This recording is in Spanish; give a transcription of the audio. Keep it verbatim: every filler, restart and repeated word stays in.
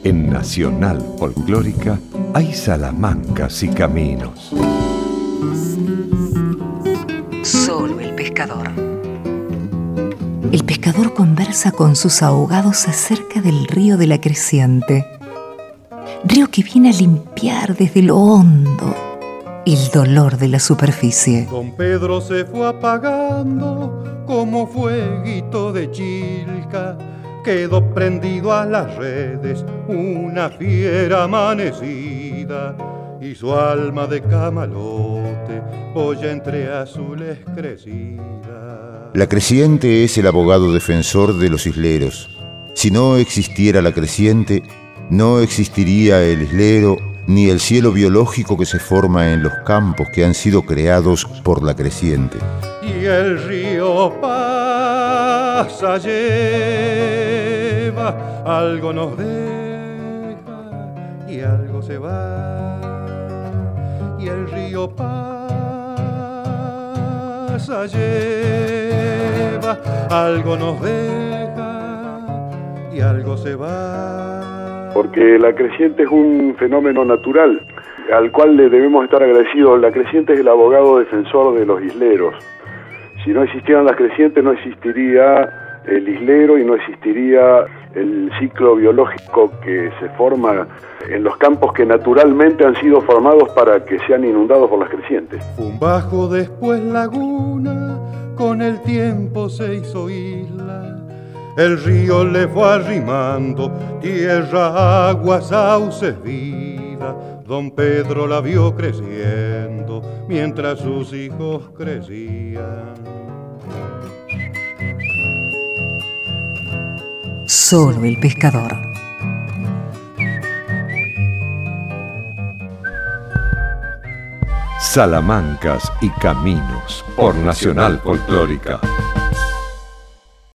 En Nacional Folclórica hay salamancas y caminos. Solo el pescador. El pescador conversa con sus ahogados acerca del río de la creciente. Río que viene a limpiar desde lo hondo el dolor de la superficie. Don Pedro se fue apagando como fueguito de chilca. Quedó prendido a las redes una fiera amanecida y su alma de camalote boya entre azules crecida. La creciente es el abogado defensor de los isleros. Si no existiera la creciente, no existiría el islero ni el cielo biológico que se forma en los campos que han sido creados por la creciente. Y el río pasa, lleva, algo nos deja y algo se va. Y el río pasa, lleva, algo nos deja y algo se va. Porque la creciente es un fenómeno natural al cual le debemos estar agradecidos. La creciente es el abogado defensor de los isleros. Si no existieran las crecientes no existiría el islero y no existiría el ciclo biológico que se forma en los campos que naturalmente han sido formados para que sean inundados por las crecientes. Un bajo, después laguna, con el tiempo se hizo isla. El río le fue arrimando, tierra, agua, sauces, vida. Don Pedro la vio creciendo mientras sus hijos crecían. Solo el pescador. Salamancas y caminos por Nacional Folclórica.